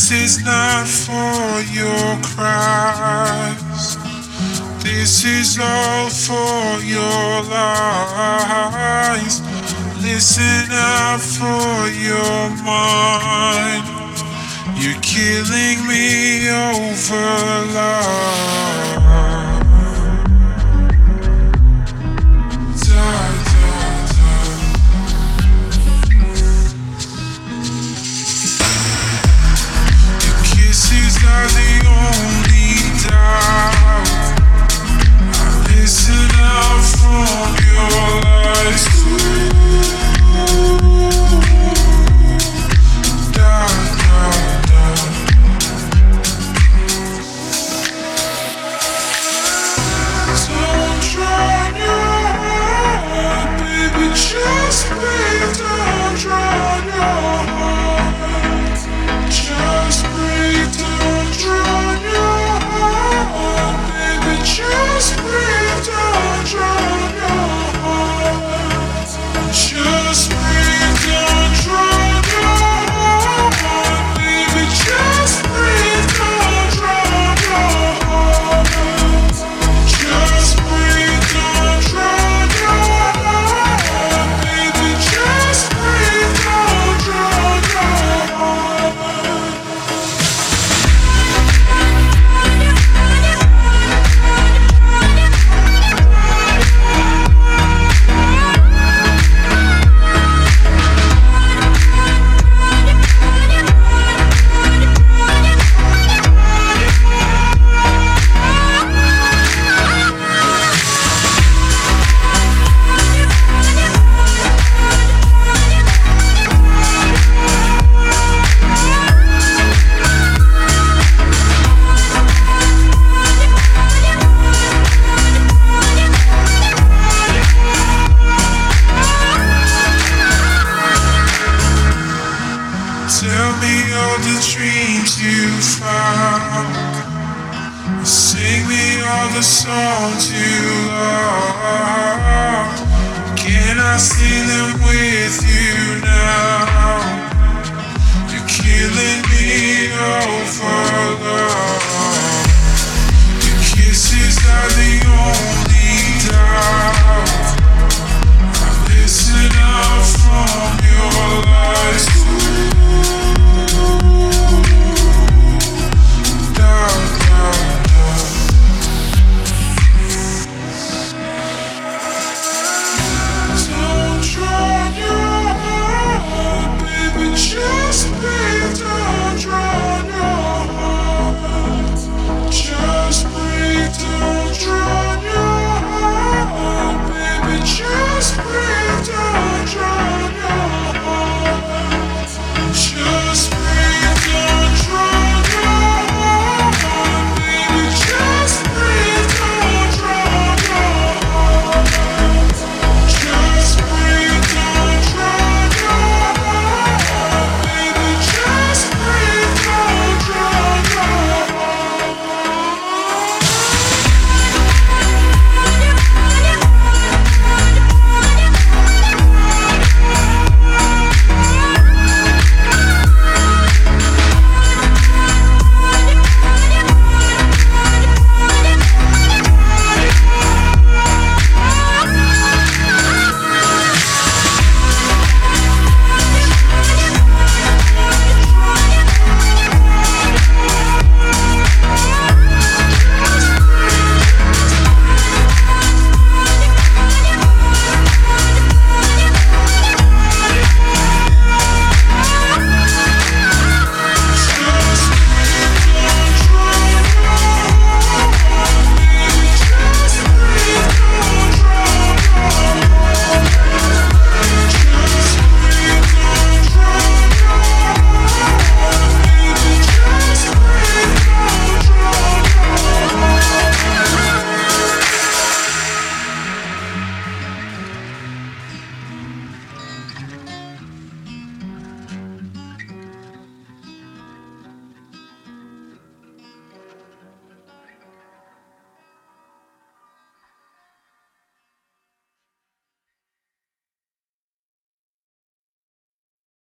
This is not for your cries. This is all for your lies. Listen out for your mind. You're killing me over love. Da, da, da. Your kisses are the only doubt. Listen out from your lies too. Da, da, da. Don't drown your heart, baby, just breathe. Don't drown your heart. Just breathe, don't drown your heart, baby, just breathe. Don't drown your heart. Just breathe, don't drown your heart, baby, just breathe. Don't drown your heart. Just breathe, don't drown your heart, baby, just breathe. Don't drown your heart. Tell me all the dreams you found. Sing me all the songs you love. Can I sing them with you now? You're killing me over love.